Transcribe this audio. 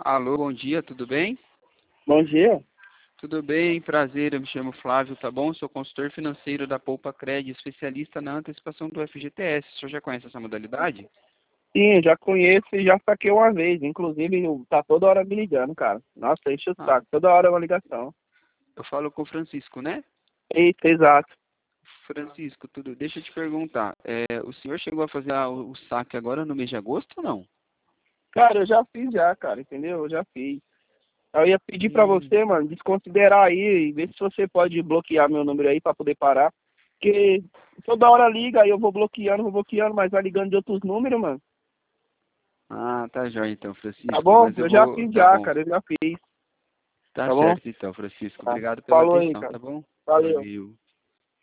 Alô, bom dia, tudo bem? Bom dia. Tudo bem, prazer, eu me chamo Flávio, tá bom? Sou consultor financeiro da Poupa Cred, especialista na antecipação do FGTS. O senhor já conhece essa modalidade? Sim, já conheço e já saquei uma vez. Inclusive, tá toda hora me ligando, cara. Nossa, enche o Ah, saco. Toda hora é uma ligação. eu falo com o Francisco, né? Eita, exato. Francisco, tudo. Deixa eu te perguntar, o senhor chegou a fazer o saque agora no mês de agosto ou não? Cara, eu já fiz já, cara, entendeu? Eu já fiz. Eu ia pedir pra Hum. você, mano, desconsiderar aí e ver se você pode bloquear meu número aí pra poder parar. Porque toda hora liga, aí eu vou bloqueando, mas vai ligando de outros números, mano. Ah, tá jóia então, Tá Francisco, bom? mas eu Eu já vou. fiz Tá já, bom. cara, eu já fiz. Tá Tá bom? certo então, Francisco. Tá. Obrigado pela Falou aí, atenção, cara. tá bom? Valeu. Valeu.